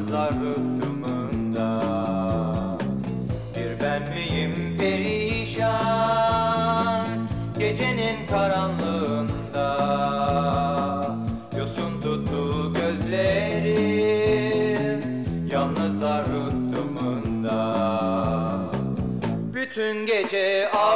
yalnızlar rıhtımında. Bir ben miyim perişan gecenin karanlığında? Yosun tuttu gözlerim yalnızlar rıhtımında. Bütün gece